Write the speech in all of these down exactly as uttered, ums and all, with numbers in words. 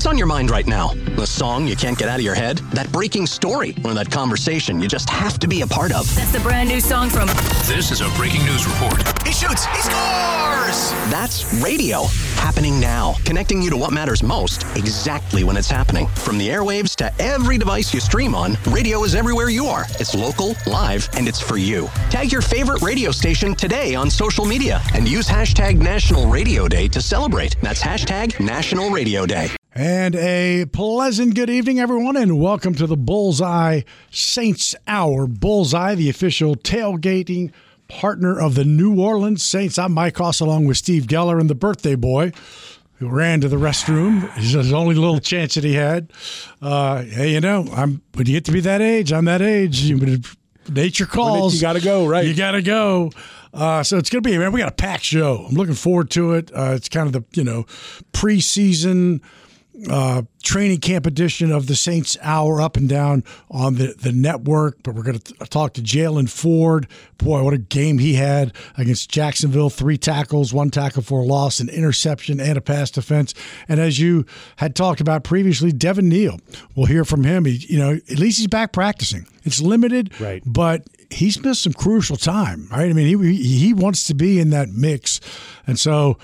What's on your mind right now? The song you can't get out of your head? That breaking story? Or that conversation you just have to be a part of? That's the brand new song from... This is a breaking news report. He shoots! He scores! That's radio. Happening now. Connecting you to what matters most, exactly when it's happening. From the airwaves to every device you stream on, radio is everywhere you are. It's local, live, and it's for you. Tag your favorite radio station today on social media and use hashtag National Radio Day to celebrate. That's hashtag National Radio Day. And a pleasant good evening, everyone, and welcome to the Bullseye Saints Hour. Bullseye, the official tailgating partner of the New Orleans Saints. I'm Mike Hoss, along with Steve Geller and the birthday boy who ran to the restroom. It's his only little chance that he had. Uh, hey, you know, I'm when you get to be that age, I'm that age. You, nature calls. You got to go, right? You got to go. Uh, so it's going to be, man, we got a packed show. I'm looking forward to it. Uh, it's kind of the, you know, preseason uh, training camp edition of the Saints Hour up and down on the, the network. But we're going to talk to Jaylan Ford. Boy, what a game he had against Jacksonville. Three tackles, one tackle for a loss, an interception, and a pass defense. And as you had talked about previously, Devin Neal, we'll hear from him. He, you know, at least he's back practicing. It's limited, right, but he's missed some crucial time, right? I mean, he he wants to be in that mix. And so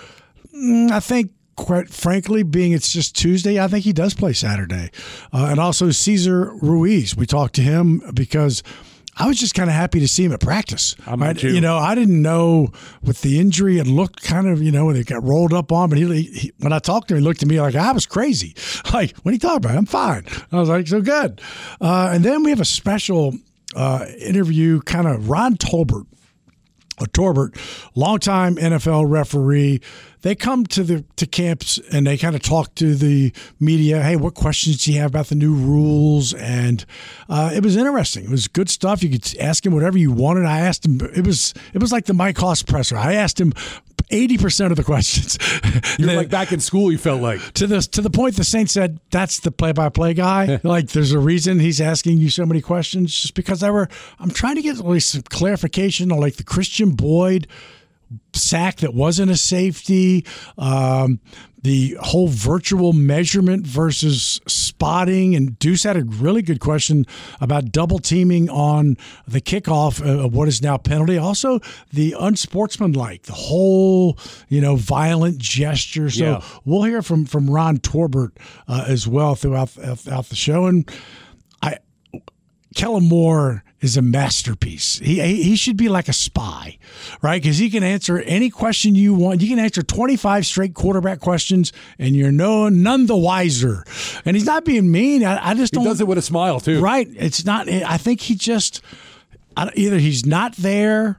I think, quite frankly, being it's just Tuesday, I think he does play Saturday. Uh, and also Cesar Ruiz. We talked to him because I was just kind of happy to see him at practice. I'm right? too. You know, I didn't know with the injury, it looked kind of, you know, when it got rolled up on, but he, he when I talked to him, he looked at me like I was crazy. Like, what are you talking about? I'm fine. I was like, so good. Uh, and then we have a special uh, interview, kind of Ron Tolbert. Uh, Torbert, longtime N F L referee. They come to the to camps and they kind of talk to the media. Hey, what questions do you have about the new rules? And uh, it was interesting. It was good stuff. You could ask him whatever you wanted. I asked him. It was it was like the Mike Hoss presser. I asked him eighty percent of the questions. You're like back in school, you felt like. To the, to the point the Saints said, that's the play-by-play guy. Like, there's a reason he's asking you so many questions, just because I were, I'm trying to get at least some clarification on, like, the Christian Boyd sack that wasn't a safety, um, the whole virtual measurement versus spotting. And Deuce had a really good question about double teaming on the kickoff of what is now penalty. Also, the unsportsmanlike, the whole, you know, violent gesture. So yeah. We'll hear from, from Ron Torbert uh, as well throughout, throughout the show. And I, Kellen Moore is a masterpiece. He he should be like a spy, right? Because he can answer any question you want. You can answer twenty-five straight quarterback questions, and you're no none the wiser. And he's not being mean. I, I just he don't. He does it with a smile too, right? It's not. I think he just either he's not there,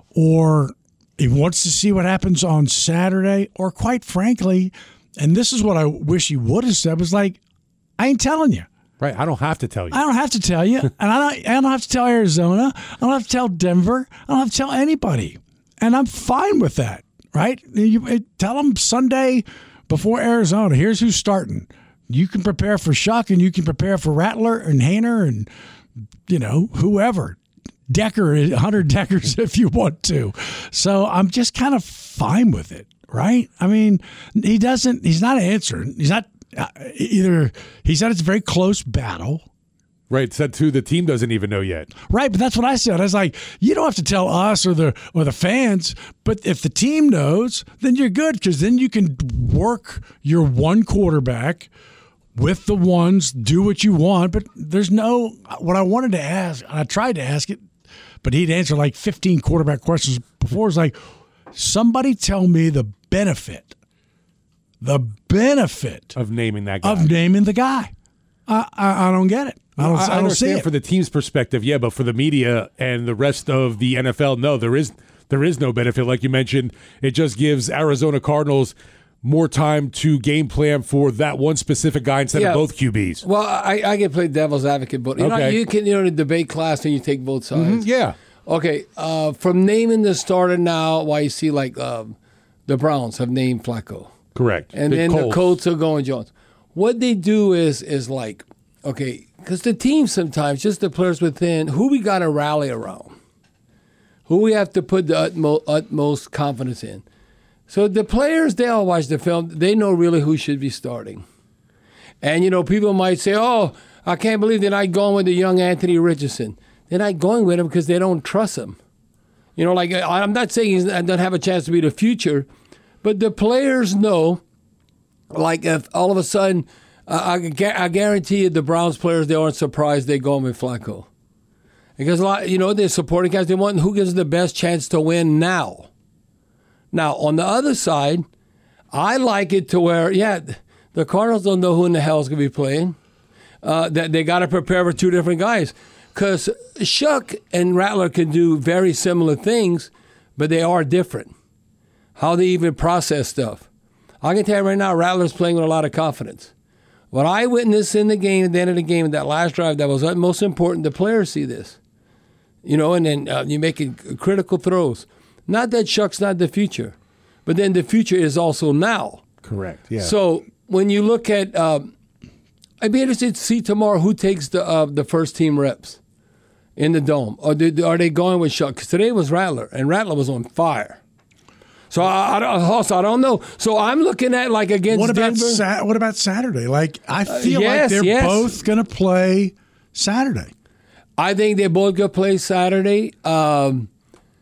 or he wants to see what happens on Saturday, or quite frankly, and this is what I wish he would have said, was like, I ain't telling you. Right, I don't have to tell you. I don't have to tell you, and I don't. I don't have to tell Arizona. I don't have to tell Denver. I don't have to tell anybody, and I'm fine with that. Right? You tell them Sunday before Arizona. Here's who's starting. You can prepare for Shuck, and you can prepare for Rattler and Hainer, and you know whoever. Decker, one hundred Deckers if you want to. So I'm just kind of fine with it. Right? I mean, he doesn't. He's not answering. He's not. Uh, either he said it's a very close battle. Right, said too, the team doesn't even know yet. Right, but that's what I said. I was like, you don't have to tell us or the or the fans, but if the team knows, then you're good, because then you can work your one quarterback with the ones, do what you want. But there's no, what I wanted to ask, I tried to ask it, but he'd answer like fifteen quarterback questions before. It's like, somebody tell me the benefit The benefit of naming that guy. Of naming the guy. I, I, I don't get it. I don't, I, I don't understand see it. For the team's perspective, yeah, but for the media and the rest of the N F L, no, there is there is no benefit. Like you mentioned, it just gives Arizona Cardinals more time to game plan for that one specific guy instead yeah. of both Q Bs. Well, I, I can play devil's advocate, but you okay. know, you can you know in a debate class and you take both sides. Mm-hmm, yeah. Okay. Uh, from naming the starter now, why you see like um, the Browns have named Flacco. Correct. And Big then Colts. the Colts are going Jones. What they do is is like, okay, because the team sometimes, just the players within, who we got to rally around, who we have to put the utmost, utmost confidence in. So the players, they all watch the film. They know really who should be starting. And, you know, people might say, oh, I can't believe they're not going with the young Anthony Richardson. They're not going with him because they don't trust him. You know, like, I'm not saying he doesn't have a chance to be the future, but the players know, like, if all of a sudden, uh, I, I guarantee you the Browns players, they aren't surprised they're going with Flacco. Because, a lot, you know, they're supporting guys. They want who gives the best chance to win now. Now, on the other side, I like it to where, yeah, the Cardinals don't know who in the hell is going to be playing. Uh, that they got to prepare for two different guys. Because Shuck and Rattler can do very similar things, but they are different. How they even process stuff. I can tell you right now, Rattler's playing with a lot of confidence. What I witnessed in the game, at the end of the game, in that last drive, that was most important. The players see this. You know, and then uh, you're making critical throws. Not that Shuck's not the future, but then the future is also now. Correct, yeah. So when you look at, uh, I'd be interested to see tomorrow who takes the uh, the first team reps in the Dome. Or do, are they going with Shuck? Because today was Rattler, and Rattler was on fire. So I, I, don't, also, I don't know. So I'm looking at, like, against what about Denver. Sa- what about Saturday? Like, I feel Uh, yes, like they're yes. both going to play Saturday. I think they're both going to play Saturday. Um,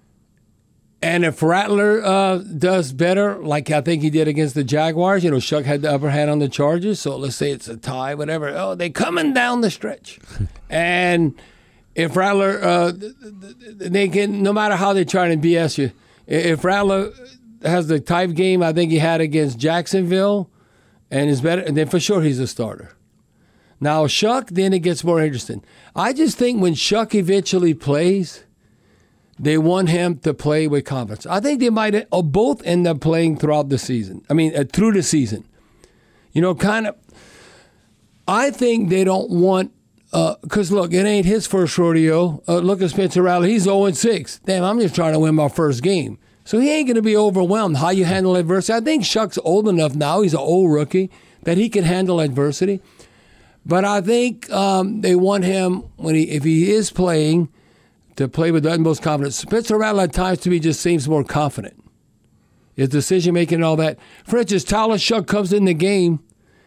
and if Rattler uh, does better, like I think he did against the Jaguars, you know, Shuck had the upper hand on the Chargers. So let's say it's a tie, whatever. Oh, they're coming down the stretch. And if Rattler, uh, they can, no matter how they try to B S you, if Rattler has the type game I think he had against Jacksonville and is better, then for sure he's a starter. Now, Shuck, then it gets more interesting. I just think when Shuck eventually plays, they want him to play with confidence. I think they might uh, both end up playing throughout the season. I mean, uh, through the season. You know, kind of, I think they don't want, because uh, look, it ain't his first rodeo. Uh, look at Spencer Rattler. He's oh and six. Damn, I'm just trying to win my first game. So he ain't going to be overwhelmed. How you handle adversity. I think Shuck's old enough now, he's an old rookie, that he can handle adversity. But I think um, they want him, when he, if he is playing, to play with the utmost confidence. Spencer Rattler at times to me just seems more confident. His decision-making and all that. For instance, Tyler Shuck comes in the game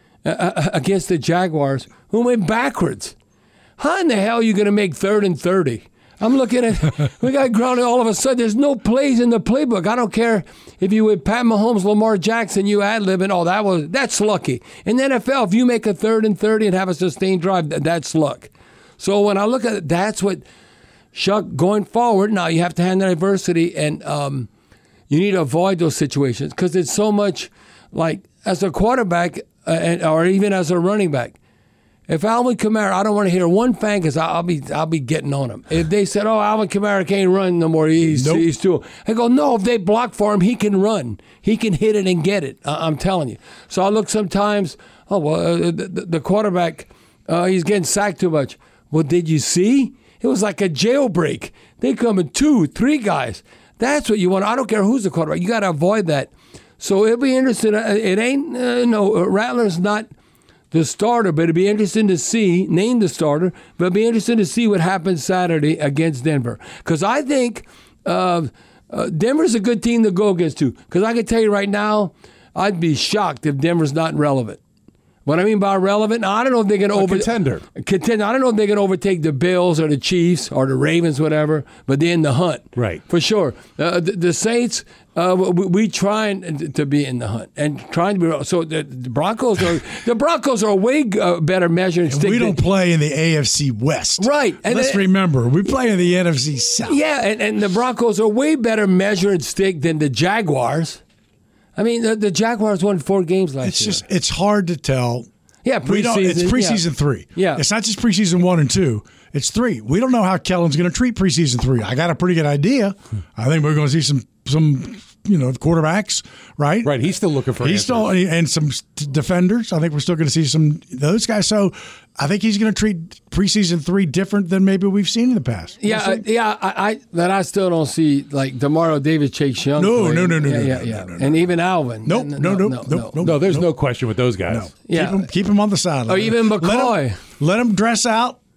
uh, against the Jaguars, who went backwards. How in the hell are you going to make third and thirty? I'm looking at, we got grounded all of a sudden. There's no plays in the playbook. I don't care if you with Pat Mahomes, Lamar Jackson, you ad-lib and all that was, that's lucky. In the N F L, if you make a third and thirty and have a sustained drive, that's luck. So when I look at it, that's what Shuck going forward. Now you have to handle adversity, and um, you need to avoid those situations because it's so much like as a quarterback uh, and, or even as a running back. If Alvin Kamara, I don't want to hear one fan because I'll be I'll be getting on him. If they said, "Oh, Alvin Kamara can't run no more," he's nope. he's too. I go, no. If they block for him, he can run. He can hit it and get it. I- I'm telling you. So I look sometimes. Oh well, uh, the, the quarterback, uh, he's getting sacked too much. Well, did you see? It was like a jailbreak. They come in two, three guys. That's what you want. I don't care who's the quarterback. You got to avoid that. So it'll be interesting. It ain't uh, no Rattler's not the starter, but it'd be interesting to see, name the starter, but it'd be interesting to see what happens Saturday against Denver. Because I think uh, uh, Denver's a good team to go against, too. Because I can tell you right now, I'd be shocked if Denver's not relevant. What I mean by relevant, now, I don't know if they're going to over contender. Contender. I don't know if they're going to overtake the Bills or the Chiefs or the Ravens, whatever. But they're in the hunt, right? For sure. Uh, the, the Saints, uh, we, we trying to be in the hunt and trying to be. So the, the Broncos are the Broncos are a way uh, better measuring and stick. we don't than, play in the A F C West, right? And let's uh, remember we play in the N F C South. Yeah, and, and the Broncos are way better measuring stick than the Jaguars. I mean, the, the Jaguars won four games last it's year. It's just it's hard to tell. Yeah, preseason. We don't, it's preseason yeah. three. Yeah. It's not just preseason one and two. It's three. We don't know how Kellen's going to treat preseason three. I got a pretty good idea. I think we're going to see some, some you know, quarterbacks, right? Right. He's still looking for He's answers. still and some defenders. I think we're still going to see some those guys. So I think he's going to treat preseason three different than maybe we've seen in the past. Yeah, we'll uh, yeah. I, I that I still don't see like Demario Davis, Chase Young. No, playing. no, no, no, yeah, no, yeah, no, yeah. no, no, no, and even Alvin. Nope, no, no, no, no, no, no. No, there's nope. no question with those guys. No. Yeah. Keep him, keep him on the sideline. Or even Let McCoy. him, let him dress out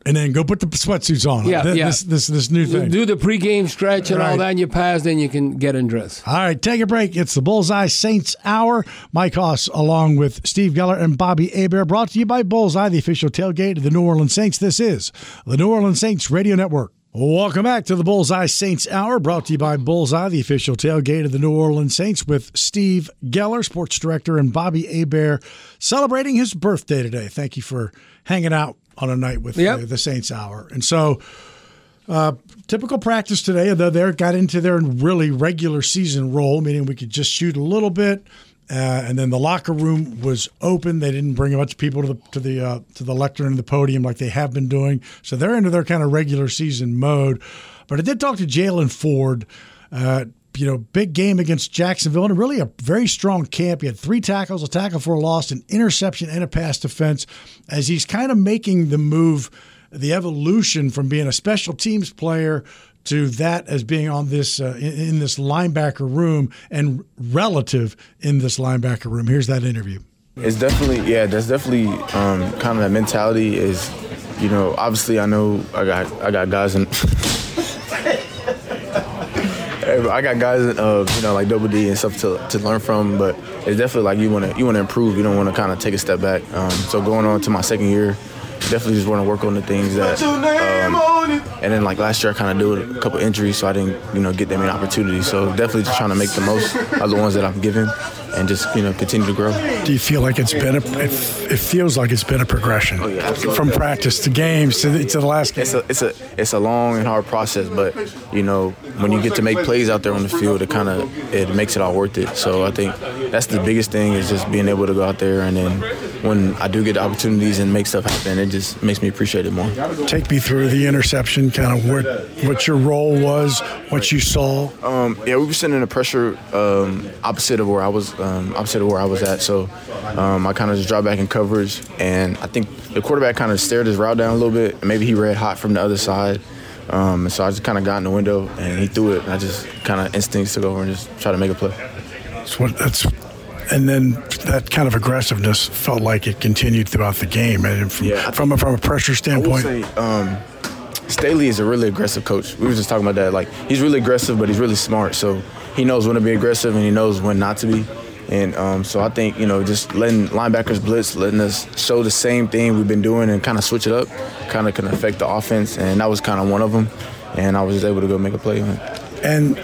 And then go put the sweatsuits on. Yeah, this, yeah. This, this, this new thing. Do the pregame stretch and Right. all that, and you pass, then you can get undressed. All right, take a break. It's the Bullseye Saints Hour. Mike Haas along with Steve Geller and Bobby Hebert, brought to you by Bullseye, the official tailgate of the New Orleans Saints. This is the New Orleans Saints Radio Network. Welcome back to the Bullseye Saints Hour, brought to you by Bullseye, the official tailgate of the New Orleans Saints, with Steve Geller, sports director, and Bobby Hebert celebrating his birthday today. Thank you for hanging out on a night with Yep. the, the Saints Hour. And so, uh, typical practice today, though they got into their really regular season role, meaning we could just shoot a little bit. Uh, and then the locker room was open. They didn't bring a bunch of people to the to the uh, to the lectern and the podium like they have been doing. So they're into their kind of regular season mode. But I did talk to Jaylan Ford. Uh, you know, big game against Jacksonville, and really a very strong camp. He had three tackles, a tackle for a loss, an interception, and a pass defense. As he's kind of making the move, the evolution from being a special teams player to that as being on this uh, in, in this linebacker room and relative in this linebacker room. Here's that interview. It's definitely, yeah, that's definitely um, kind of that mentality is, you know, obviously I know I got I got guys in, I got guys in, uh, you know, like Double D and stuff to to learn from, but it's definitely like you want to you want to improve. You don't want to kind of take a step back. Um, so going on to my second year, definitely just want to work on the things that, um, and then like last year I kind of did a couple injuries, so I didn't, you know, get that many opportunities. So definitely just trying to make the most of the ones that I'm given, and just, you know, continue to grow. Do you feel like it's been a? It, it feels like it's been a progression Oh, yeah, absolutely. from practice to games to the, to the last game. It's a it's a it's a long and hard process, but you know, when you get to make plays out there on the field, it kind of it makes it all worth it. So I think that's the biggest thing, is just being able to go out there, and then when I do get the opportunities and make stuff happen, it just makes me appreciate it more. Take me through the interception, kind of what what your role was, what you saw. Um, yeah, we were sitting in the pressure um, opposite of where I was, um, opposite of where I was at. So um, I kind of just dropped back in coverage, and I think the quarterback kind of stared his route down a little bit. And maybe he read hot from the other side. Um, so I just kind of got in the window, and he threw it. And I just kind of instincts took over and just try to make a play. That's what that's. And then that kind of aggressiveness felt like it continued throughout the game. And from Yeah, I from, a, from a pressure I will standpoint, say, um, Staley is a really aggressive coach. We were just talking about that. Like, he's really aggressive, but he's really smart. So he knows when to be aggressive, and he knows when not to be. And um, so I think, you know, just letting linebackers blitz, letting us show the same thing we've been doing and kind of switch it up, kind of can affect the offense. And that was kind of one of them. And I was just able to go make a play on it. and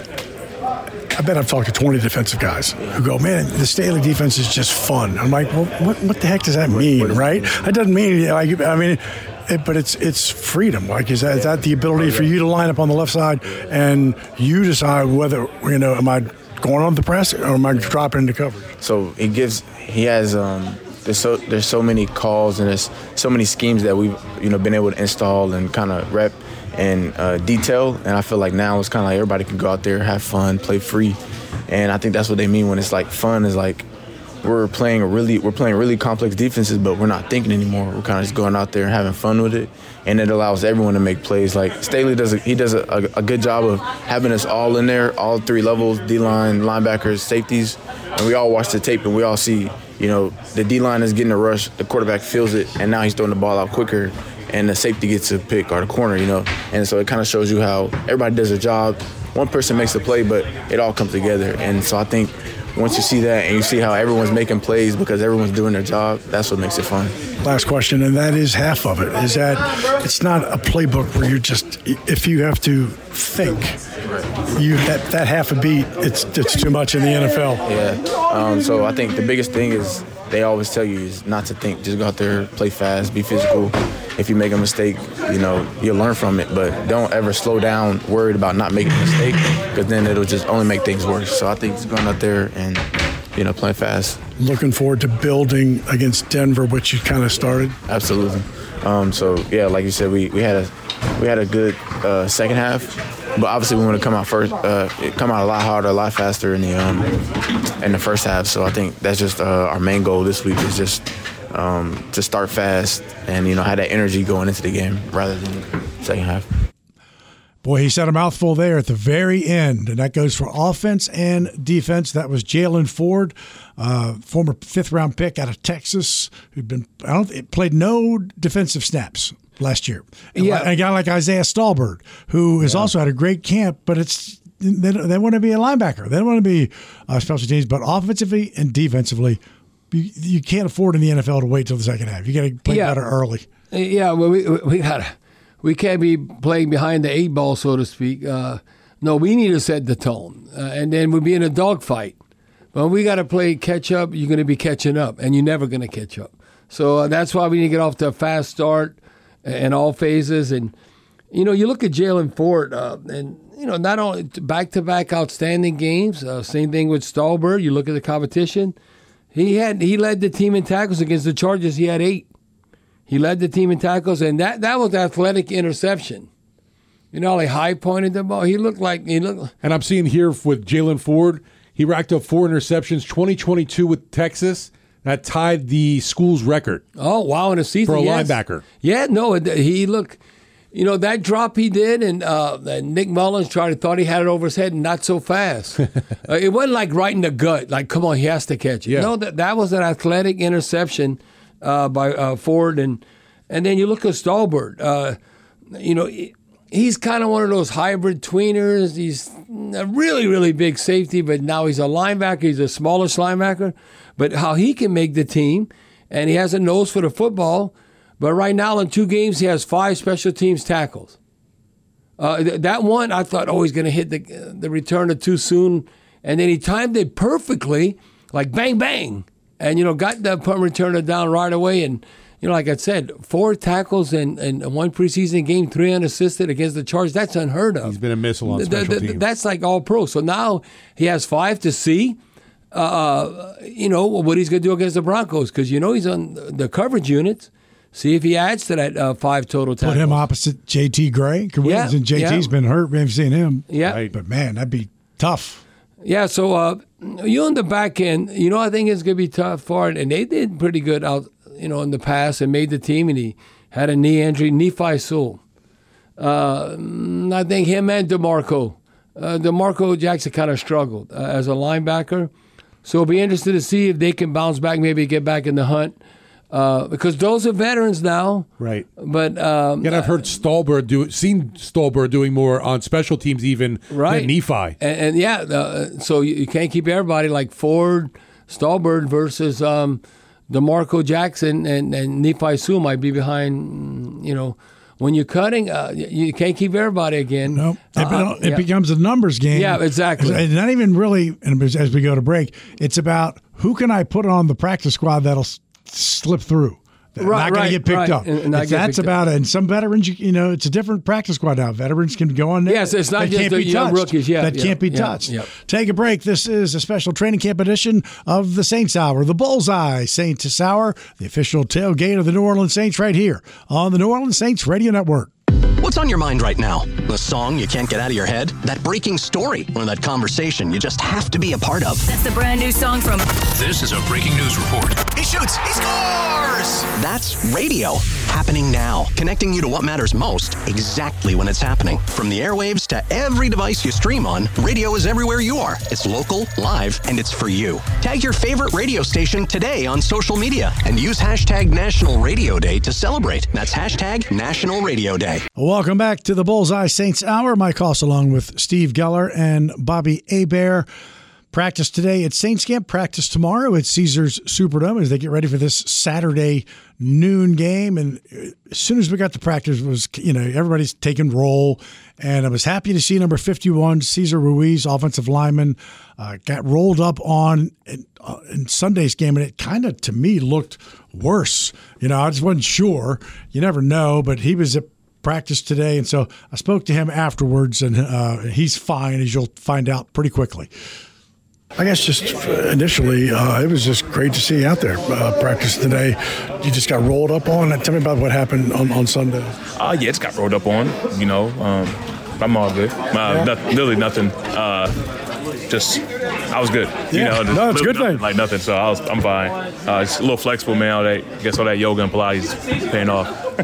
I bet I've talked to twenty defensive guys who go, man, the Staley defense is just fun. I'm like, well, what what the heck does that mean, right? It doesn't mean, like, I mean, it, but it's it's freedom. Like, is that, is that the ability for you to line up on the left side and you decide whether, you know, am I going on the press or am I dropping into coverage? So it gives, he has, um, there's so there's so many calls and there's so many schemes that we've, you know, been able to install and kind of rep and uh, detail. And I feel like now it's kind of like everybody can go out there, have fun, play free. And I think that's what they mean when it's like fun, is like we're playing a really we're playing really complex defenses, but we're not thinking anymore. We're kind of just going out there and having fun with it, and it allows everyone to make plays. Like Staley does, a, he does a, a, a good job of having us all in there, all three levels: D-line, linebackers, safeties, and we all watch the tape and we all see, you know, the D-line is getting a rush, the quarterback feels it, and now he's throwing the ball out quicker, and the safety gets a pick or the corner, you know, and so it kind of shows you how everybody does their job. One person makes the play, but it all comes together, and so I think once you see that and you see how everyone's making plays because everyone's doing their job, that's what makes it fun. Last question, and that is half of it, is that it's not a playbook where you're just, if you have to think, you that, that half a beat, it's it's too much in the N F L. Yeah, um, so I think the biggest thing is they always tell you is not to think. Just go out there, play fast, be physical. If you make a mistake, you know, you'll learn from it, but don't ever slow down worried about not making a mistake, because then it'll just only make things worse. So I think just going out there and, you know, playing fast. Looking forward to building against Denver, which you kind of started. Absolutely. Um, so yeah, like you said, we, we had a we had a good uh, second half, but obviously we want to come out first, uh, come out a lot harder, a lot faster in the um, in the first half. So I think that's just uh, our main goal this week, is just um, to start fast and, you know, have that energy going into the game rather than the second half. Boy, he said a mouthful there at the very end, and that goes for offense and defense. That was Jaylan Ford, uh, former fifth-round pick out of Texas, who'd been I don't played no defensive snaps last year. And Yeah. a guy like Isaiah Stallbird, who has yeah. also had a great camp, but it's they, they want to be a linebacker. They don't want to be uh, special teams, but offensively and defensively, you, you can't afford in the N F L to wait till the second half. You got to play yeah. better early. Yeah, well, we we got we can't be playing behind the eight ball, so to speak. Uh, no, we need to set the tone, uh, and then we'll be in a dogfight. But we got to play catch up. You're going to be catching up, and you're never going to catch up. So uh, that's why we need to get off to a fast start in all phases. And you know, you look at Jaylan Ford, uh, and you know, not only back to back outstanding games. Uh, same thing with Stallbird. You look at the competition. He had he led the team in tackles against the Chargers. He had eight. He led the team in tackles, and that, that was athletic interception. You know, he high pointed the ball. He looked like he looked. And I'm seeing here with Jaylan Ford, he racked up four interceptions, twenty twenty-two with Texas. That tied the school's record. Oh wow! In a season for a yes. linebacker. Yeah, no, he looked. You know that drop he did, and, uh, and Nick Mullins tried to thought he had it over his head, and not so fast. uh, it wasn't like right in the gut. Like, come on, he has to catch it. Yeah. No, that that was an athletic interception. Uh, by uh, Ford, and and then you look at Stallbird. Uh, you know, he, he's kind of one of those hybrid tweeners. He's a really, really big safety, but now he's a linebacker. He's a smallish linebacker. But how he can make the team, and he has a nose for the football. But right now, in two games, he has five special teams tackles. Uh, th- that one, I thought, oh, he's going to hit the the returner too soon, and then he timed it perfectly, like bang, bang. And, you know, got the punt returner down right away. And, you know, like I said, four tackles in, in one preseason game, three unassisted against the Chargers. That's unheard of. He's been a missile on special the, the, teams. That's like all pro. So now he has five to see, uh, you know, what he's going to do against the Broncos. Because, you know, he's on the coverage units. See if he adds to that uh, five total tackles. Put him opposite J T Gray. Yeah, and J T's yeah. been hurt. We haven't seen him. Yeah. Right. But, man, that'd be tough. Yeah, so uh, you on the back end, you know, I think it's going to be tough for it. And they did pretty good out, you know, in the past and made the team. And he had a knee injury, Nephi Sewell. Uh, I think him and DeMarco. Uh, DeMarco Jackson kind of struggled uh, as a linebacker. So it'll be interesting to see if they can bounce back, maybe get back in the hunt. Uh, because those are veterans now, right? But um, and I've heard Stallbird do, seen Stallbird doing more on special teams even right. than Nephi. And, and yeah, uh, so you, you can't keep everybody like Ford, Stallbird versus um, DeMarco Jackson and and Nephi Sewell might be behind. You know, when you're cutting, uh, you can't keep everybody again. No, it, uh, it yeah. becomes a numbers game. Yeah, exactly. It's not even really, and as we go to break, it's about who can I put on the practice squad that'll slip through. They're right, not going right, to get picked right. up. And, and that's about up. it. And some veterans, you, you know, it's a different practice squad now. Veterans can go on there. Yes, it's not that just can't the be young touched. rookies. Yeah, that yeah, can't be yeah, touched. yeah. Take a break. This is a special training camp edition of the Saints Hour, the Bullseye Saints Hour, the official tailgate of the New Orleans Saints right here on the New Orleans Saints Radio Network. What's on your mind right now? The song you can't get out of your head? That breaking story? Or that conversation you just have to be a part of? That's the brand new song from... This is a breaking news report. He shoots. He scores. That's radio. Happening now. Connecting you to what matters most exactly when it's happening. From the airwaves to every device you stream on, radio is everywhere you are. It's local, live, and it's for you. Tag your favorite radio station today on social media and use hashtag National Radio Day to celebrate. That's hashtag National Radio Day. Welcome back to the Bullseye Saints Hour. Mike Hoss along with Steve Geller and Bobby Hebert. Practice today at Saints Camp. Practice tomorrow at Caesars Superdome as they get ready for this Saturday noon game. And as soon as we got to practice, it was, you know, everybody's taking roll. And I was happy to see number fifty-one, Cesar Ruiz, offensive lineman, uh, got rolled up on in, uh, in Sunday's game. And it kind of, to me, looked worse. You know, I just wasn't sure. You never know. But he was at practice today. And so I spoke to him afterwards, and uh, he's fine, as you'll find out pretty quickly. I guess just initially, uh, it was just great to see you out there uh, practice today. You just got rolled up on. Tell me about what happened on, on Sunday. Uh, yeah, just got rolled up on. You know, um, I'm all good. Uh, yeah. not, literally nothing. Uh, just, I was good. You yeah. know, no, it's a good nothing, thing. Like nothing, so I was, I'm fine. Uh, it's a little flexible, man. All that, I guess all that yoga and Pilates is paying off.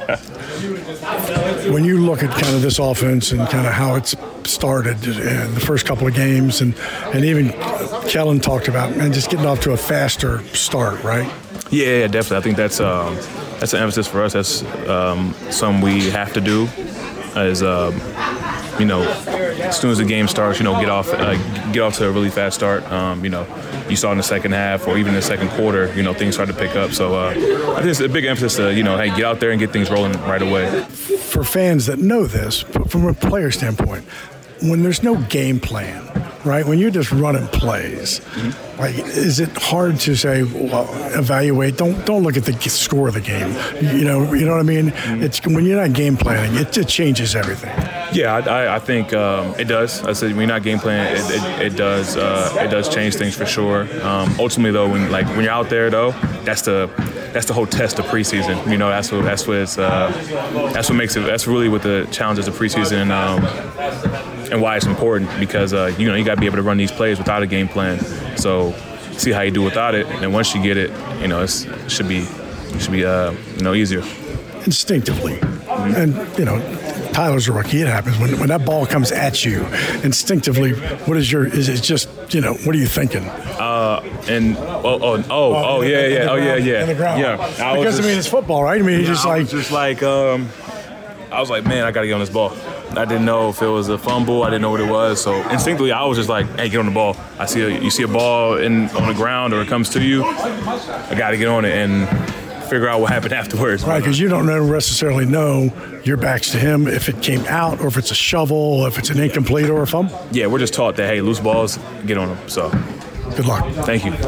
When you look at kind of this offense and kind of how it's started in the first couple of games, and, and even Kellen talked about, man, just getting off to a faster start, right? Yeah, definitely. I think that's um, that's an emphasis for us. That's um, something we have to do. As um, you know, as soon as the game starts, you know, get off uh, get off to a really fast start. Um, you know, you saw in the second half or even in the second quarter, you know, things started to pick up. So uh, I think it's a big emphasis to, you know, hey, get out there and get things rolling right away. For fans that know this, from a player standpoint, when there's no game plan, right? When you're just running plays, mm-hmm. like, is it hard to say, well, evaluate? Don't don't look at the score of the game. You know, you know what I mean? Mm-hmm. It's when you're not game planning, it, it changes everything. Yeah, I, I think um, it does. I said when you're not game planning, it, it, it does uh, it does change things for sure. Um, ultimately, though, when like when you're out there, though, that's the that's the whole test of preseason. You know, that's what that's what it's, uh, that's what makes it. That's really what the challenges of preseason. Um, And why it's important, because uh, you know you got to be able to run these plays without a game plan. So see how you do without it, and once you get it, you know it's, it should be it should be uh, you know easier. Instinctively, mm-hmm. and you know Tyler's a rookie. It happens when when that ball comes at you. Instinctively, what is your? Is it just you know what are you thinking? Uh, and oh oh oh oh yeah yeah oh yeah yeah in the ground. yeah. I because just, I mean it's football, right? I mean you yeah, just I like was just like um, I was like man I got to get on this ball. I didn't know if it was a fumble. I didn't know what it was. So instinctively, I was just like, "Hey, get on the ball." I see a, you see a ball in on the ground or it comes to you. I got to get on it and figure out what happened afterwards. Right, because you don't necessarily know your back's to him if it came out or if it's a shovel, if it's an incomplete or a fumble. Yeah, we're just taught that hey, loose balls, get on them. So, good luck. Thank you.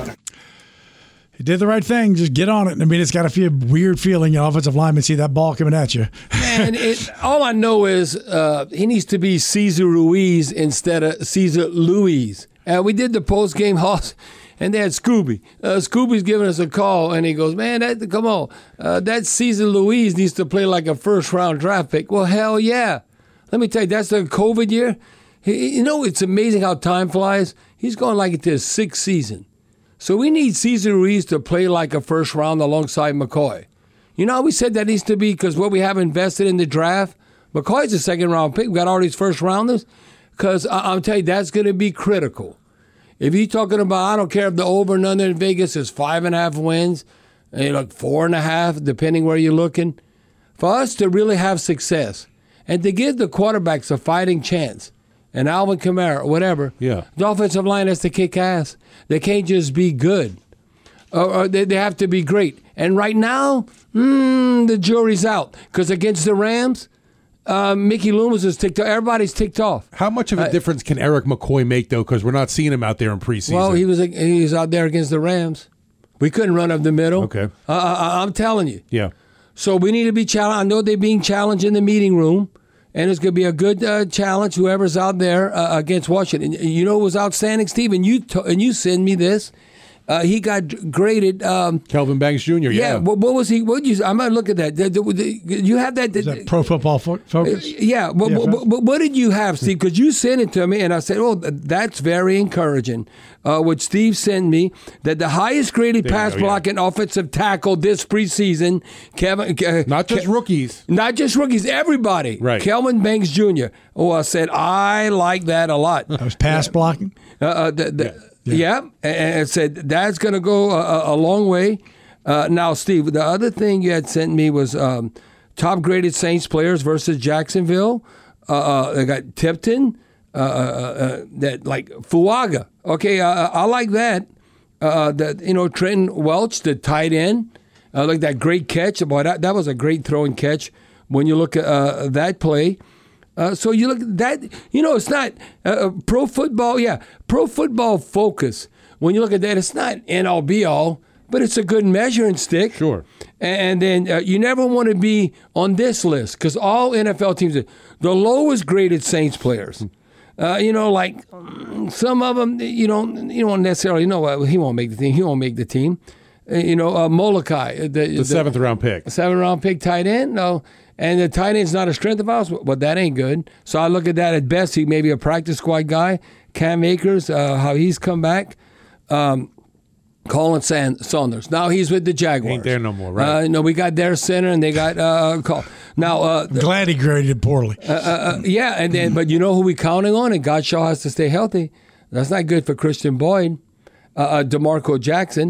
He did the right thing. Just get on it. I mean, it's got to feel weird feeling. Your offensive lineman see that ball coming at you. Man, it, all I know is uh, he needs to be Cesar Ruiz instead of Cesar Louise. And we did the post game house, and they had Scooby. Uh, Scooby's giving us a call, and he goes, "Man, that, come on, uh, that Cesar Louise needs to play like a first round draft pick." Well, hell yeah. Let me tell you, that's the COVID year. He, you know, it's amazing how time flies. He's going like into his sixth season. So we need Cesar Ruiz to play like a first round alongside McCoy. You know how we said that needs to be because what we have invested in the draft? McCoy's a second round pick. We got all these first rounders. Because I'm telling you, that's going to be critical. If you're talking about, I don't care if the over and under in Vegas is five and a half wins, you know, four and a half, depending where you're looking. For us to really have success and to give the quarterbacks a fighting chance, and Alvin Kamara, whatever, yeah. the offensive line has to kick ass. They can't just be good. Or, or they, they have to be great. And right now, mm, the jury's out. Because against the Rams, uh, Mickey Loomis is ticked off. Everybody's ticked off. How much of a uh, difference can Eric McCoy make, though? Because we're not seeing him out there in preseason. Well, he was he was out there against the Rams. We couldn't run up the middle. Okay. Uh, I, I'm telling you. Yeah. So we need to be challenged. I know they're being challenged in the meeting room. And it's going to be a good uh, challenge, whoever's out there uh, against Washington. You know what was outstanding, Steve? And you, t- and you send me this. Uh, he got graded. Um, Kelvin Banks Junior, yeah. Yeah. What, what was he? What you? I might look at that. The, the, the, you have that. The, Is that Pro Football fo- Focus? Uh, yeah. But, but, but what did you have, Steve? Because you sent it to me, and I said, "Oh, that's very encouraging." Uh, what Steve sent me, that the highest graded There pass go, yeah. blocking offensive tackle this preseason, Kevin. Uh, Not just Ke- rookies. Not just rookies. Everybody. Right. Kelvin Banks Junior Oh, I said I like that a lot. That was pass blocking. Uh, uh, the, the, Yeah. Yeah, and it said that's going to go a, a long way. Uh, now, Steve, the other thing you had sent me was um, top graded Saints players versus Jacksonville. Uh, uh, they got Tipton, uh, uh, uh, that like Fuaga. Okay, uh, I like that. Uh, that you know Trenton Welch, the tight end, uh, like that great catch. Boy, that that was a great throwing catch. When you look at uh, that play. Uh, so you look at that, you know, it's not uh, pro football. Yeah, pro football focus. When you look at that, it's not end all be all, but it's a good measuring stick. Sure. And then uh, you never want to be on this list because all N F L teams, are the lowest graded Saints players. Uh, you know, like um, some of them, you don't, you don't necessarily know. Well, he won't make the team. He won't make the team. Uh, you know, uh, Molokai, the, The, the seventh round pick. Seventh round pick tight end. No. And the tight end's not a strength of ours, but that ain't good. So I look at that at best. He may be a practice squad guy. Cam Akers, uh, how he's come back. Um, Colin Sand- Saunders. Now he's with the Jaguars. Ain't there no more, right? Uh, no, we got their center, and they got uh, Col- now. Uh, I'm glad he graded poorly. uh, uh, yeah, and then but you know who we counting on, and Gottschall has to stay healthy. That's not good for Christian Boyd, uh, uh, DeMarco Jackson.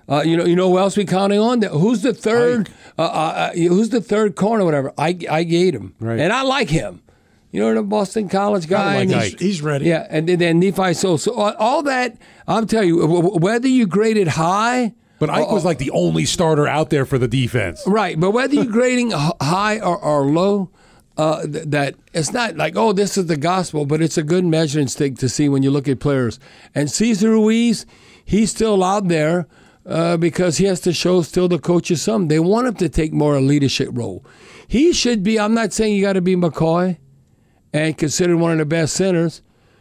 Uh, you know, you know who else we counting on? Who's the third? Uh, uh, who's the third corner? Whatever. I I gave him, right. and I like him. You know, the Boston College guy. Like and he's, he's ready. Yeah, and then, then Nephi. So, so all, all that. I'm telling you, whether you graded high, but Ike was like the only starter out there for the defense, right? But whether you're grading high or, or low. Uh, th- that it's not like, oh, this is the gospel, but it's a good measuring stick to see when you look at players. And Cesar Ruiz, he's still out there uh, because he has to show still the coaches something. They want him to take more a leadership role. He should be, I'm not saying you got to be McCoy and considered one of the best centers.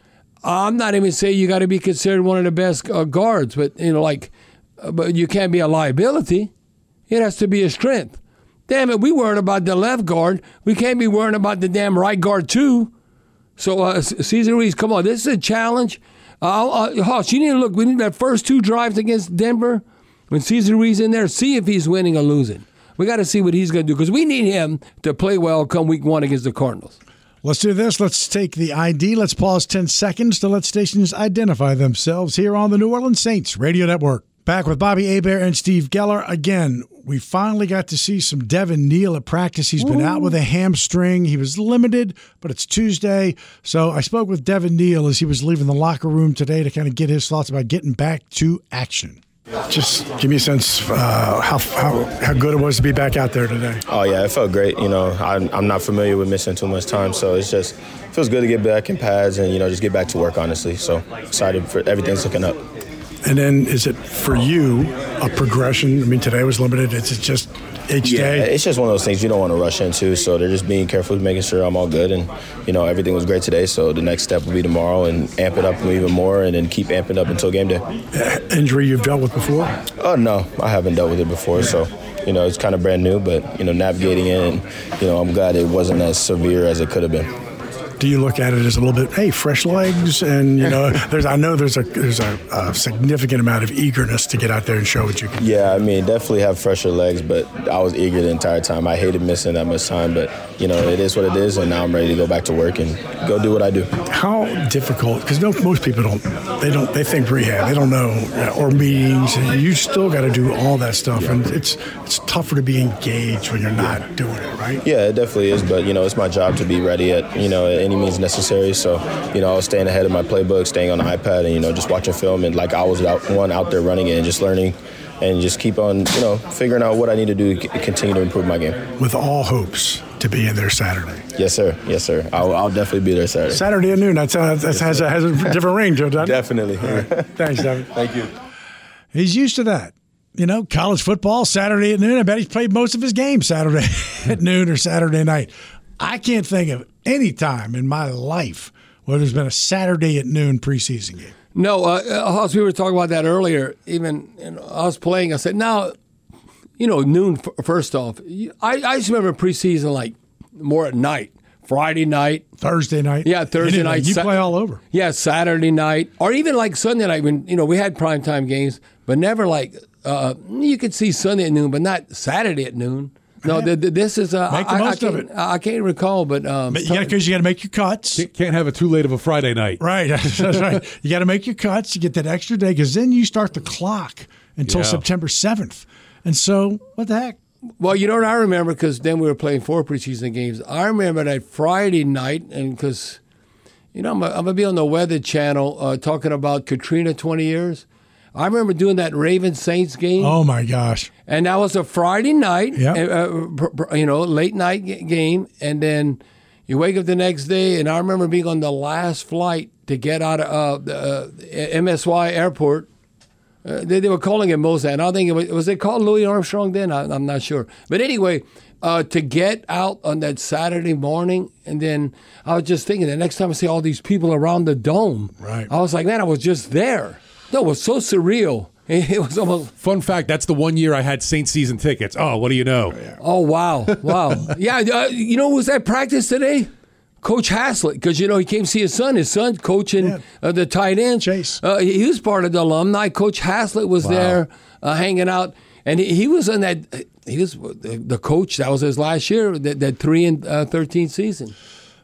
I'm not even saying you got to be considered one of the best uh, guards, but, you know, like, uh, but you can't be a liability. It has to be a strength. Damn it, we worried about the left guard. We can't be worrying about the damn right guard, too. So, uh, Cesar Ruiz, come on, this is a challenge. Uh, uh, Hoss, you need to look. We need that first two drives against Denver. When Cesar Ruiz in there, see if he's winning or losing. We got to see what he's going to do because we need him to play well come week one against the Cardinals. Let's do this. Let's take the I D. Let's pause ten seconds to let stations identify themselves here on the New Orleans Saints Radio Network. Back with Bobby Hebert and Steve Geller. Again, we finally got to see some Devin Neal at practice. He's been Ooh. out with a hamstring. He was limited, but it's Tuesday. So I spoke with Devin Neal as he was leaving the locker room today to kind of get his thoughts about getting back to action. Just give me a sense uh, how, how how good it was to be back out there today. Oh, yeah, it felt great. You know, I'm, I'm not familiar with missing too much time, so it's just it feels good to get back in pads and, you know, just get back to work, honestly. So excited for everything's looking up. And then is it, for you, a progression? I mean, today was limited. Is it just each yeah, day? It's just one of those things you don't want to rush into. So they're just being careful, making sure I'm all good. And, you know, everything was great today. So the next step will be tomorrow and amp it up even more and then keep amping up until game day. Uh, injury you've dealt with before? Oh, no. I haven't dealt with it before. So, you know, it's kind of brand new. But, you know, navigating it, and, you know, I'm glad it wasn't as severe as it could have been. Do you look at it as a little bit, hey, fresh legs, and you know, there's I know there's a there's a, a significant amount of eagerness to get out there and show what you can. Yeah, I mean, definitely have fresher legs, but I was eager the entire time. I hated missing that much time, but you know, it is what it is, and now I'm ready to go back to work and go do what I do. How difficult? Because no, most people don't. They don't. They think rehab. They don't know, or meetings. And you still got to do all that stuff, yeah. and it's it's tougher to be engaged when you're not yeah. doing it, right? Yeah, it definitely is. But you know, it's my job to be ready at you know at any means necessary. So, you know, I was staying ahead of my playbook, staying on the iPad, and you know, just watching film, and like I was out one out there running it and just learning, and just keep on, you know, figuring out what I need to do to continue to improve my game. With all hopes to be in there Saturday. Yes, sir. Yes, sir. I'll, I'll definitely be there Saturday. Saturday at noon. That's, that yes, has, a, has a different ring to it, doesn't it? Definitely. Right. Thanks, Devin. Thank you. He's used to that. You know, college football, Saturday at noon. I bet he's played most of his games Saturday at noon or Saturday night. I can't think of any time in my life where there's been a Saturday at noon preseason game. No, uh, Hoss, we were talking about that earlier. Even you know, I was playing, I said, now, you know, noon, first off. I, I just remember preseason like more at night. Friday night. Thursday night. Yeah, Thursday anyway, night. You play all over. Yeah, Saturday night. Or even like Sunday night when, you know, we had primetime games, but never like, uh, you could see Sunday at noon, but not Saturday at noon. No, the, the, this is uh, make the I, most I of it. I can't recall, but um, because you, you got to make your cuts. Can't have it too late of a Friday night. Right, that's right. You got to make your cuts. You get that extra day because then you start the clock until yeah. September seventh. And so, what the heck? Well, you know what I remember because then we were playing four preseason games. I remember that Friday night, and because you know I'm, a, I'm gonna be on the Weather Channel uh, talking about Katrina twenty years. I remember doing that Ravens Saints game. Oh my gosh! And that was a Friday night, yep. uh, you know, late night game, and then you wake up the next day. And I remember being on the last flight to get out of uh, the uh, M S Y airport. Uh, they, they were calling it Mossad. I don't think it was. Was it called Louis Armstrong then? I, I'm not sure. But anyway, uh, to get out on that Saturday morning, and then I was just thinking the next time I see all these people around the dome, right? I was like, man, I was just there. No, it was so surreal. It was almost. Fun fact: that's the one year I had Saints season tickets. Oh, what do you know? Oh wow, wow. yeah, uh, you know who was at practice today? Coach Haslett, because, you know, he came to see his son. His son coaching yeah. uh, the tight end. Chase. Uh, he was part of the alumni. Coach Haslett was wow. there uh, hanging out. And he, he was in that, he was the coach, that was his last year, that, that three and thirteen season.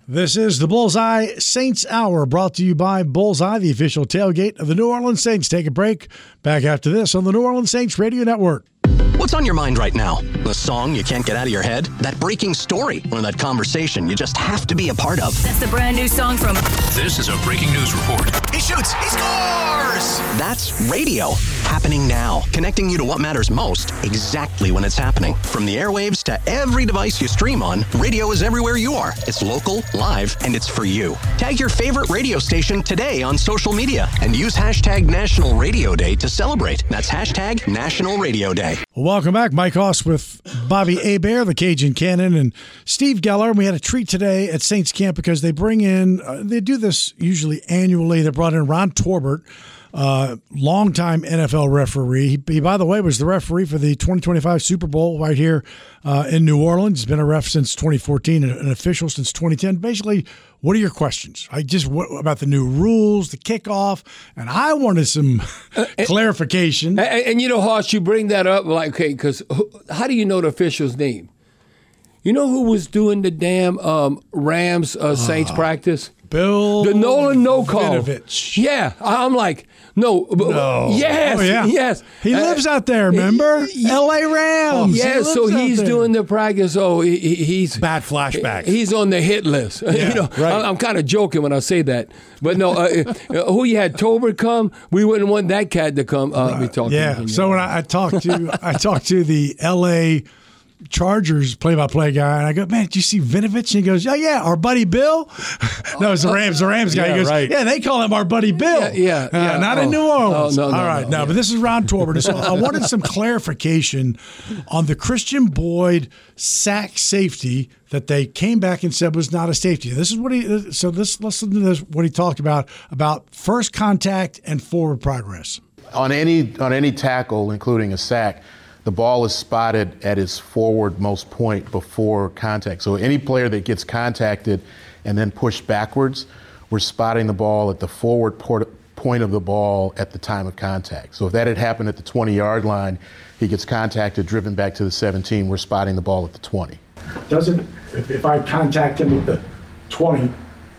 This is the Bullseye Saints Hour, brought to you by Bullseye, the official tailgate of the New Orleans Saints. Take a break. Back after this on the New Orleans Saints Radio Network. What's on your mind right now? The song you can't get out of your head? That breaking story? Or that conversation you just have to be a part of? That's the brand new song from... This is a breaking news report. He shoots. He scores! That's radio. Happening now. Connecting you to what matters most exactly when it's happening. From the airwaves to every device you stream on, radio is everywhere you are. It's local, live, and it's for you. Tag your favorite radio station today on social media and use hashtag National Radio Day to celebrate. That's hashtag National Radio Day. Welcome back. Mike Hoss with Bobby Hebert, the Cajun Cannon, and Steve Geller. We had a treat today at Saints Camp because they bring in, uh, they do this usually annually. They brought in Ron Torbert, uh, longtime N F L referee. He, he, by the way, was the referee for the twenty twenty-five Super Bowl right here uh, in New Orleans. He's been a ref since twenty fourteen and an official since twenty ten. Basically, what are your questions? I just what, about the new rules, the kickoff, and I wanted some uh, clarification. And, and, and you know, Hoss, you bring that up like, okay, because how do you know the official's name? You know who was doing the damn um, Rams uh, Saints uh, practice? Bill the Nolan no call. Vinovich. Yeah, I'm like, no, no. yes, oh, yeah. yes. He uh, lives out there, remember? Uh, L A Rams. Yeah, he so he's doing the practice. Oh, he, he's bad flashbacks. He's on the hit list. Yeah, you know, right. I'm, I'm kind of joking when I say that, but no. Uh, who you had Tobert come? We wouldn't want that cat to come. Uh, right. We talked. Yeah. To him, so when I, I talked to I talked to the L A Chargers play-by-play guy, and I go, man, did you see Vinovich? And he goes, oh, yeah, our buddy Bill. No, it's the Rams, the Rams guy. Yeah, he goes, right. yeah, they call him our buddy Bill. Yeah, yeah, uh, yeah. Not oh. in New Orleans. Oh, no, no, All right, no, no, yeah. but this is Ron Torbert. So I wanted some clarification on the Christian Boyd sack safety that they came back and said was not a safety. This is what he. So this listen to this. What he talked about about first contact and forward progress on any on any tackle, including a sack. The ball is spotted at its forwardmost point before contact. So any player that gets contacted and then pushed backwards, we're spotting the ball at the forward port- point of the ball at the time of contact. So if that had happened at the twenty-yard line, he gets contacted, driven back to the seventeen, we're spotting the ball at the twenty. Doesn't, if, if I contact him at the twenty,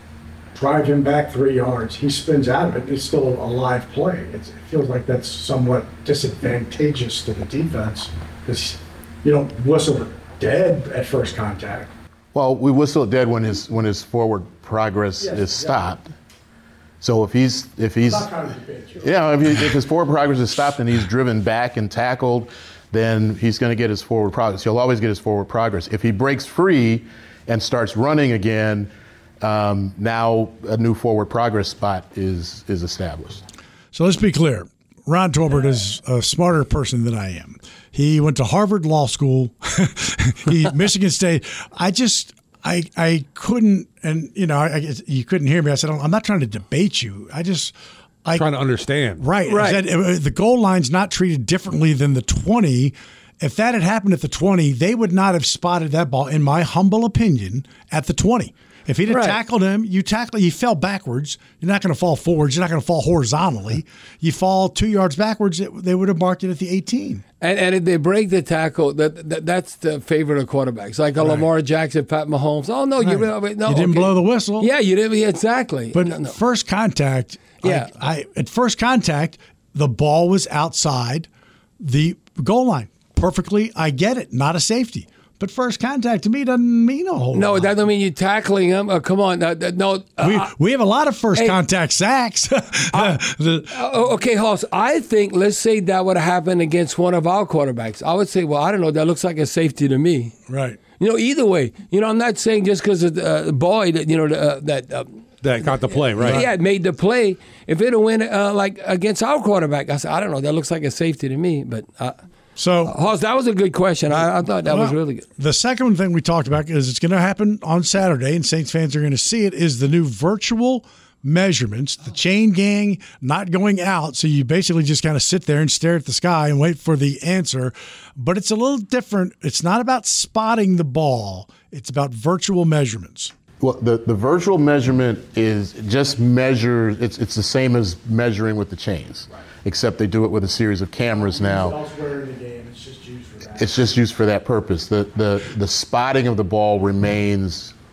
drive him back three yards, he spins out of it, it's still a live play. It's, it feels like that's somewhat disadvantageous to the defense because you don't whistle dead at first contact. Well, we whistle it dead when his when his forward progress yes, is stopped. Yeah. So if he's if he's I'm not trying to debate you. yeah, if, he, if his forward progress is stopped and he's driven back and tackled, then he's going to get his forward progress. He'll always get his forward progress. If he breaks free and starts running again, Um, now a new forward progress spot is is established. So let's be clear. Ron Torbert is a smarter person than I am. He went to Harvard Law School. he Michigan State. I just I I couldn't, and you know I, I, you couldn't hear me. I said I'm not trying to debate you. I just I trying to understand. Right. Right. I said, the goal line's not treated differently than the twenty. If that had happened at the twenty, they would not have spotted that ball, in my humble opinion, at the twenty. If he'd have right. tackled him, you tackle, you fell backwards. You're not going to fall forwards. You're not going to fall horizontally. You fall two yards backwards. It, they would have marked it at the eighteen. And, and if they break the tackle, that, that that's the favorite of quarterbacks, like a Right. Lamar Jackson, Pat Mahomes. Oh no, you Right. no, you didn't okay. blow the whistle. Yeah, you didn't. Exactly. But no, no. first contact, Yeah. I, I at first contact, the ball was outside the goal line. Perfectly, I get it. Not a safety. But first contact to me doesn't mean a whole No, lot. that doesn't mean you're tackling him. Uh, come on. Uh, no. Uh, we, we have a lot of first hey, contact sacks. The- uh, okay, Hoss, I think, let's say that would have happened against one of our quarterbacks. I would say, well, I don't know, that looks like a safety to me. right. You know, either way. You know, I'm not saying just because of the uh, boy that, you know, uh, that. Uh, That got the play, right? Yeah, it made the play. If it went uh, like against our quarterback, I said, I don't know, that looks like a safety to me. But uh, So, Hoss, that was a good question. I, I thought that well, was really good. The second thing we talked about is it's going to happen on Saturday, and Saints fans are going to see it, is the new virtual measurements, the chain gang not going out. So you basically just kind of sit there and stare at the sky and wait for the answer. But it's a little different. It's not about spotting the ball. It's about virtual measurements. Well, the, the virtual measurement is just measure. It's it's the same as measuring with the chains, right. Except they do it with a series of cameras now. Elsewhere in the game, it's just used for that. It's just used for that purpose. The the the spotting of the ball remains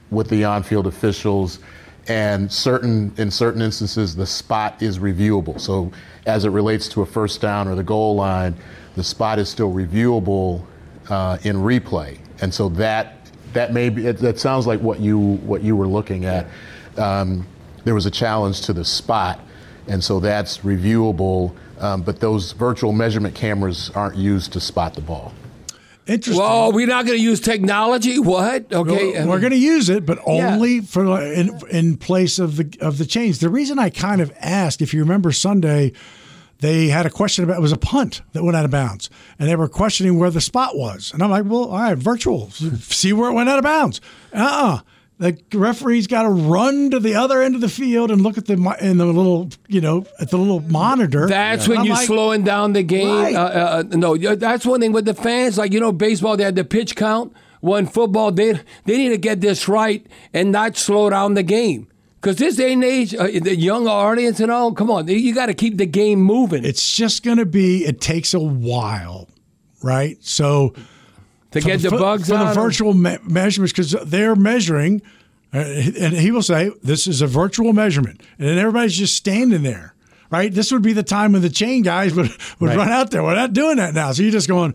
with the on-field officials, and certain in certain instances the spot is reviewable. So as it relates to a first down or the goal line, the spot is still reviewable uh, in replay, and so that that may be it, that sounds like what you what you were looking at. Um, there was a challenge to the spot, and so that's reviewable. Um, but those virtual measurement cameras aren't used to spot the ball. Interesting. Well, we're not going to use technology. What? Okay, we're, we're going to use it, but only yeah. for in, in place of the of the change. The reason I kind of asked, if you remember Sunday, they had a question about it was a punt that went out of bounds, and they were questioning where the spot was. And I'm like, well, all right, virtual, see where it went out of bounds. Uh-uh. The referee's got to run to the other end of the field and look at the in the little, you know, at the little monitor. That's when you're like, slowing down the game. Right. Uh, uh, no, that's one thing with the fans. Like, you know, baseball, they had the pitch count. Well, in football, they they need to get this right and not slow down the game. Because this day and age, uh, the young audience and all, come on, you got to keep the game moving. It's just going to be, it takes a while, right? So to get the, the bugs for out the virtual me- measurements, because they're measuring, uh, and he will say, this is a virtual measurement. And then everybody's just standing there, right? This would be the time when the chain guys would, would right. run out there. We're not doing that now. So you're just going...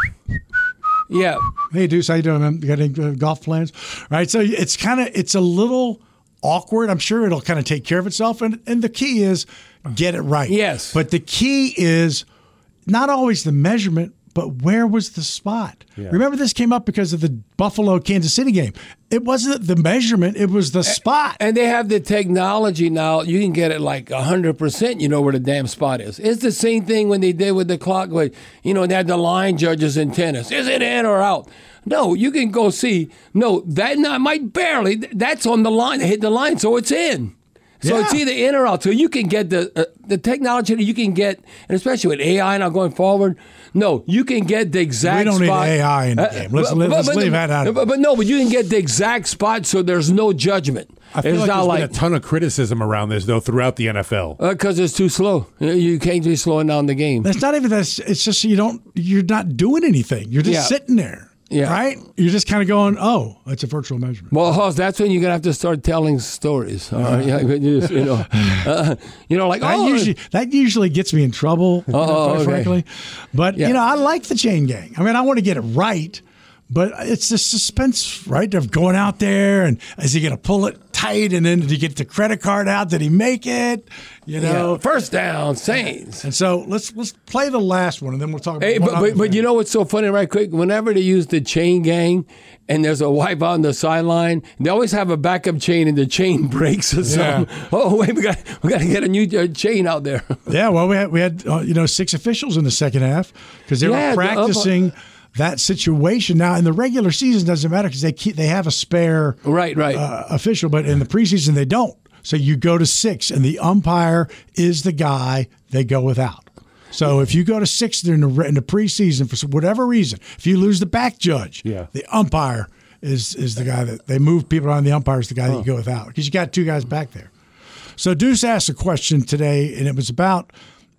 Yeah. Hey, Deuce, how you doing, man? You got any uh, golf plans? Right? So it's kind of, it's a little... awkward. I'm sure it'll kind of take care of itself. And and the key is get it right. Yes. But the key is not always the measurement, but where was the spot? Yeah. Remember, this came up because of the Buffalo-Kansas City game. It wasn't the measurement, it was the spot. And they have the technology now. You can get it like one hundred percent. You know where the damn spot is. It's the same thing when they did with the clock. Where, you know, they had the line judges in tennis. Is it in or out? No, you can go see. No, that not, might barely. That's on the line. They hit the line, so it's in. So yeah. It's either in or out. So you can get the uh, the technology that you can get, and especially with A I now going forward. No, you can get the exact. We don't spot. need A I in the uh, game. Let's, but, let's but, leave that out. But, but no, but you can get the exact spot, so there's no judgment. I feel it's like not there's like, been a ton of criticism around this, though, throughout the N F L. Because uh, it's too slow. You can't be slowing down the game. It's not even that. It's just you don't. You're not doing anything. You're just yeah. sitting there. Yeah. Right? You're just kind of going, oh, it's a virtual measurement. Well, Hoss, that's when you're going to have to start telling stories. All right? Yeah, you, just, you know, uh, you know, like, that oh. Usually, that usually gets me in trouble, oh, quite okay. frankly. But, yeah. you know, I like the chain gang. I mean, I want to get it right. But it's the suspense, right, of going out there and is he going to pull it tight and then did he get the credit card out? Did he make it? You know, yeah. First down, Saints. And so let's let's play the last one and then we'll talk about. Hey, but but, but you know what's so funny, right? Quick, whenever they use the chain gang and there's a wipe on the sideline, they always have a backup chain and the chain breaks or something. Yeah. Oh wait, we got we got to get a new uh, chain out there. Yeah, well, we had we had uh, you know six officials in the second half because they yeah, were practicing. The, uh, that situation. Now, in the regular season, doesn't matter because they keep, they have a spare right, right. Uh, official, but in the preseason, they don't. So you go to six, and the umpire is the guy they go without. So if you go to six in the, in the preseason for whatever reason, if you lose the back judge, yeah. the umpire is is the guy that they move people around. The umpire is the guy huh. that you go without because you got two guys back there. So Deuce asked a question today, and it was about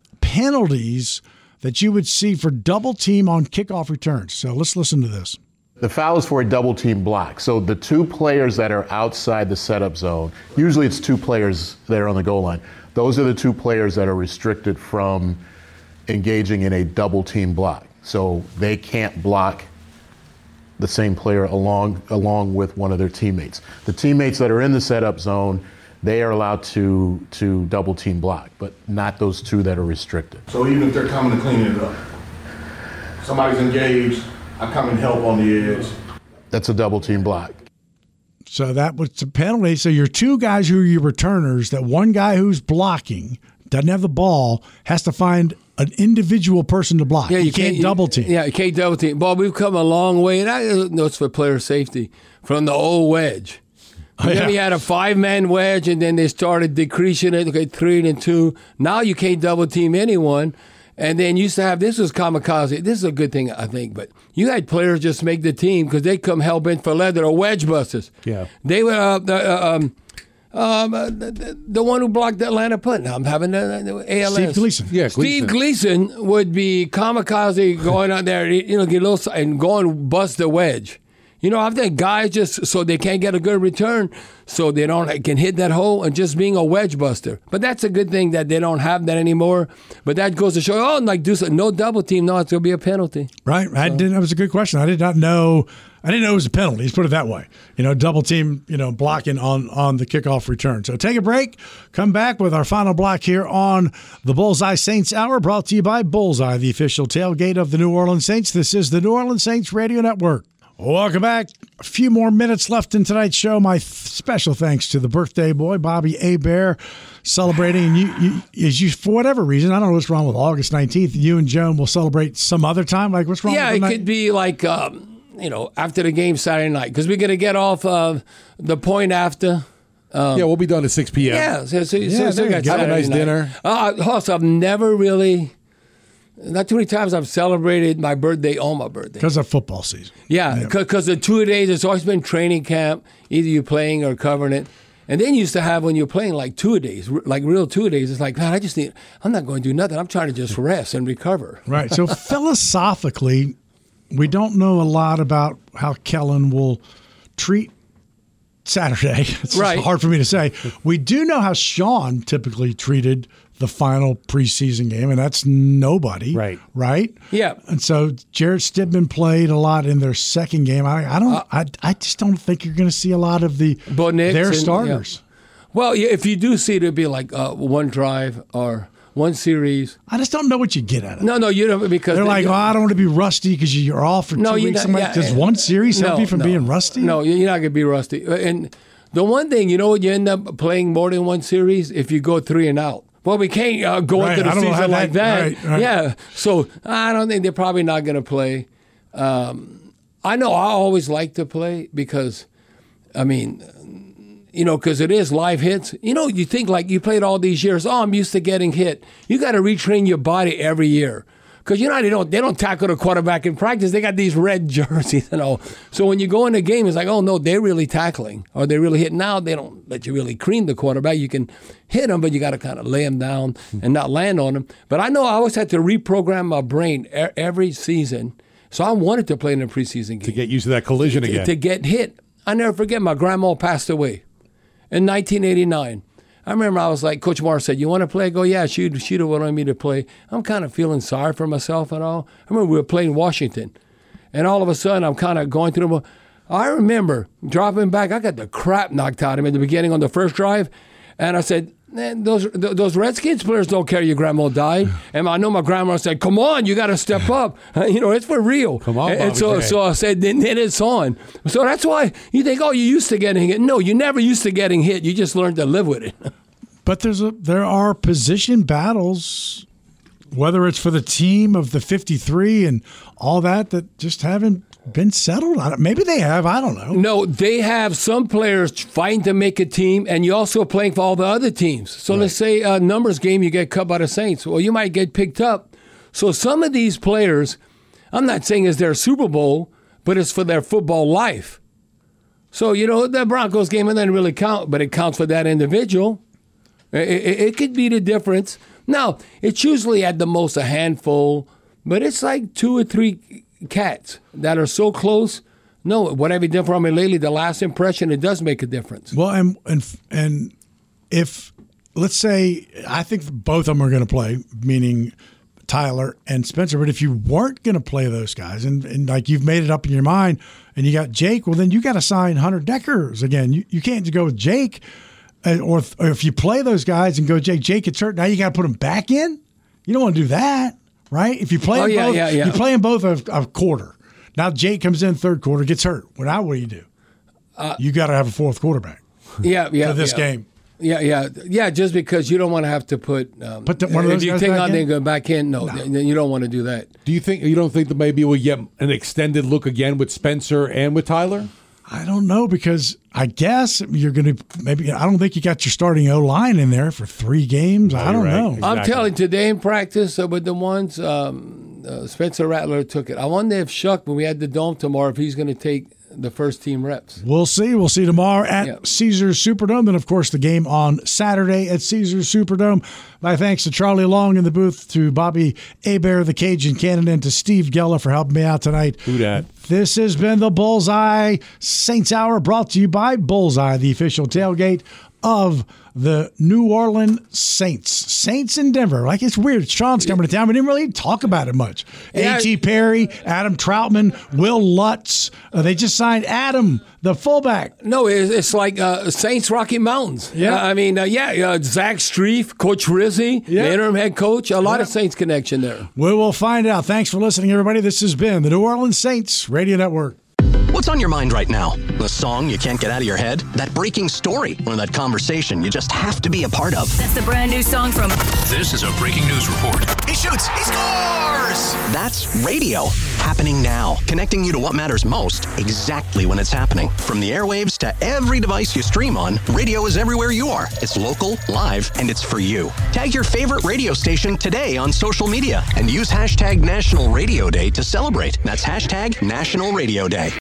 penalties that you would see for double team on kickoff returns. So let's listen to this. The foul is for a double team block. So the two players that are outside the setup zone, usually it's two players that are on the goal line. Those are the two players that are restricted from engaging in a double team block. So they can't block the same player along along with one of their teammates. The teammates that are in the setup zone, they are allowed to to double team block, but not those two that are restricted. So even if they're coming to clean it up, somebody's engaged, I come and help on the edge. That's a double team block. So that was the penalty. So your two guys who are your returners, that one guy who's blocking, doesn't have the ball, has to find an individual person to block. Yeah, you, you can't, can't double team. Yeah, you can't double team. Well, we've come a long way, and I know it's for player safety, from the old wedge. And then we had a five-man wedge, and then they started decreasing it. Okay, three and two. Now you can't double team anyone. And then you used to have, this was kamikaze. This is a good thing, I think. But you had players just make the team because they come hell bent for leather or wedge busters. Yeah, they were uh, the, uh, um, um, uh, the, the one who blocked the Atlanta punt. Now I'm having the, the A L S. Steve Gleason. Yeah, Steve Gleason. Gleason would be kamikaze going out there, you know, get a little and go and bust the wedge. You know, I think guys just so they can't get a good return, so they don't can hit that hole and just being a wedge buster. But that's a good thing that they don't have that anymore. But that goes to show, oh, like do some, no double team, no, it's gonna be a penalty. Right. I So. didn't. That was a good question. I did not know. I didn't know it was a penalty. Let's put it that way. You know, double team. You know, blocking on on the kickoff return. So take a break. Come back with our final block here on the Bullseye Saints Hour, brought to you by Bullseye, the official tailgate of the New Orleans Saints. This is the New Orleans Saints Radio Network. Welcome back. A few more minutes left in tonight's show. My th- special thanks to the birthday boy, Bobby Hebert, celebrating. And you, you, as you, for whatever reason, I don't know what's wrong with August nineteenth. You and Joan will celebrate some other time. Like, what's wrong? Yeah, with it the could be like um, you know after the game Saturday night because we're gonna get off uh, the point after. Um, yeah, we'll be done at six p.m. Yeah, so, so, Yeah, so, so there we you got go. Have a Saturday nice night. dinner. Uh, also, I've never really, not too many times I've celebrated my birthday on my birthday. Because of football season. Yeah, because the two days, it's always been training camp, either you're playing or covering it. And then you used to have when you're playing like two days, like real two days. It's like, man, I just need, I'm not going to do nothing. I'm trying to just rest and recover. Right. So philosophically, we don't know a lot about how Kellen will treat Saturday. It's Right. hard for me to say. We do know how Sean typically treated the final preseason game, and that's nobody. Right. Right? Yeah. And so Jared Stidman played a lot in their second game. I, I don't Uh, I, I just don't think you're going to see a lot of the Bo Nix their and- starters. yeah. Well, yeah, if you do see it, it'd be like uh, one drive or one series. I just don't know what you get out of it. No, no, you don't because They're like, oh, I don't want to be rusty because you're off for No, two you're weeks. not- I'm like, yeah, does yeah. one series help No, you from no. being rusty? No, you're not going to be rusty. And the one thing, you know what, you end up playing more than one series if you go three and out. Well, we can't uh, go Right, into the I don't know how season like that. that- right, right. Yeah, so I don't think they're probably not going to play. Um, I know I always like to play because, I mean, you know, because it is live hits. You know, you think like you played all these years. Oh, I'm used to getting hit. You got to retrain your body every year. Because you know they don't they don't tackle the quarterback in practice. They got these red jerseys and all. So when you go in the game, it's like, oh no, they're really tackling or they're really hitting. Now they don't let you really cream the quarterback. You can hit them, but you got to kind of lay them down and not land on them. But I know I always had to reprogram my brain e- every season. So I wanted to play in a preseason game To get used to that collision to, again. to get hit. I never forget. My grandma passed away in nineteen eighty-nine. I remember I was like, Coach Morris said, you want to play? I go, yeah, she'd, she'd have wanted me to play. I'm kind of feeling sorry for myself and all. I remember we were playing Washington, and all of a sudden I'm kind of going through them. I remember dropping back. I got the crap knocked out of me at the beginning on the first drive, and I said, man, those th- those Redskins players don't care your grandma died. And I know my grandma said, come on, you got to step up. you know, it's for real. Come on, And, and Bobby so, J. so I said, then, then it's on. So that's why you think, oh, you used to getting hit. No, you never used to getting hit. You just learned to live with it. But there's a there are position battles, whether it's for the team of the fifty-three and all that, that just haven't been settled on it. Maybe they have. I don't know. No, they have some players fighting to make a team, and you're also playing for all the other teams. So let's say a numbers game, you get cut by the Saints. Well, you might get picked up. So some of these players, I'm not saying it's their Super Bowl, but it's for their football life. So, you know, the Broncos game, it doesn't really count, but it counts for that individual. It, it, it could be the difference. Now, it's usually at the most a handful, but it's like two or three cats that are so close. No, whatever you did for me lately, the last impression, it does make a difference. Well, and and and if let's say I think both of them are going to play, meaning Tyler and Spencer. But if you weren't going to play those guys, and, and like you've made it up in your mind, and you got Jake, well, then you got to sign Hunter Deckers again. You you can't just go with Jake. Or if, or if you play those guys and go, Jake, Jake gets hurt, now you got to put him back in? You don't want to do that, right? If you play Oh, them yeah, both, yeah, yeah. you play them both a, a quarter. Now Jake comes in third quarter, gets hurt. Well, now what do you do? Uh, you got to have a fourth quarterback Yeah, yeah. for this yeah. game. Yeah, yeah, yeah. Just because you don't want to have to put, um, Put the- one of if those you guys take back out in? then go back in. No, then you don't want to do that. Do you think you don't think that maybe we'll get an extended look again with Spencer and with Tyler? I don't know because I guess you're going to maybe. I don't think you got your starting O line in there for three games. I don't right. know. Exactly. I'm telling you, today in practice uh, with the ones, um, uh, Spencer Rattler took it. I wonder if Shuck, when we had the dome tomorrow, if he's going to take the first team reps. We'll see. We'll see tomorrow at Yep. Caesars Superdome. Then, of course, the game on Saturday at Caesars Superdome. My thanks to Charlie Long in the booth, to Bobby Hebert, the Cajun Cannon, and to Steve Geller for helping me out tonight. Who dat? This has been the Bullseye Saints Hour, brought to you by Bullseye, the official tailgate of the New Orleans Saints. Saints in Denver. Like, it's weird. Sean's coming to town. We didn't really talk about it much. Yeah. A T. Perry, Adam Troutman, Will Lutz. Uh, they just signed Adam, the fullback. No, it's, it's like uh, Saints Rocky Mountains. Yeah. Uh, I mean, uh, yeah, uh, Zach Strief, Coach Rizzi, Yeah. the interim head coach. A lot Yeah. of Saints connection there. We will find out. Thanks for listening, everybody. This has been the New Orleans Saints Radio Network. What's on your mind right now? The song you can't get out of your head? That breaking story? Or that conversation you just have to be a part of? That's the brand new song from... This is a breaking news report. He shoots. He scores. That's radio. Happening now. Connecting you to what matters most exactly when it's happening. From the airwaves to every device you stream on, radio is everywhere you are. It's local, live, and it's for you. Tag your favorite radio station today on social media and use hashtag National Radio Day to celebrate. That's hashtag National Radio Day.